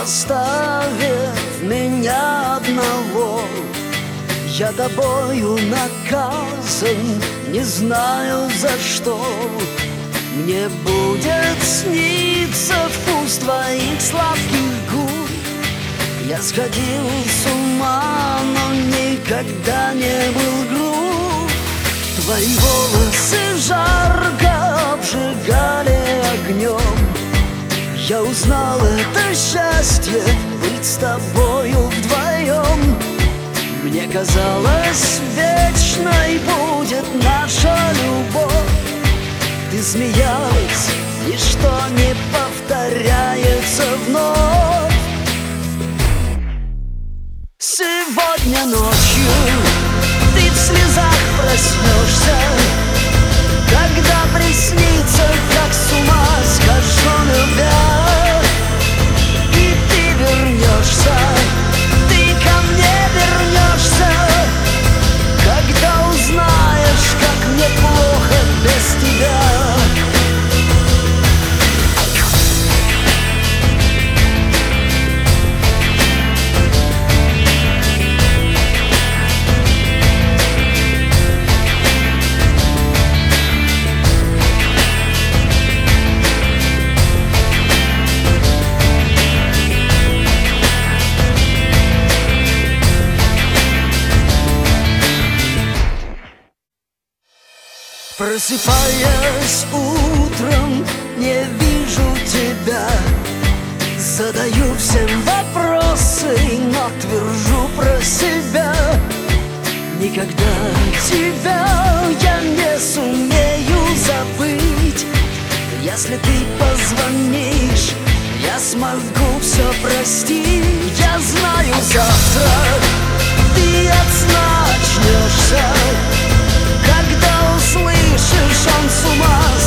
Оставив меня одного, я тобою наказан, не знаю за что. Мне будет сниться вкус твоих сладких губ. Я сходил с ума, но никогда не был груб. Твои волосы жарко обжигали огнем. Я узнал это счастье, быть с тобою вдвоем. Мне казалось, вечной будет наша любовь. Ты смеялась, ничто не повторяется вновь. Сегодня ночью ты в слезах проснешься, когда приснится, как с ума схожу, любя. И ты вернешься, ты ко мне вернешься, когда узнаешь, как мне плохо без тебя. Просыпаясь утром, не вижу тебя. Задаю всем вопросы, но твержу про себя. Никогда тебя я не сумею забыть. Если ты позвонишь, я смогу все простить. Я знаю, завтра ты от сна очнешься, когда услышишь, он с ума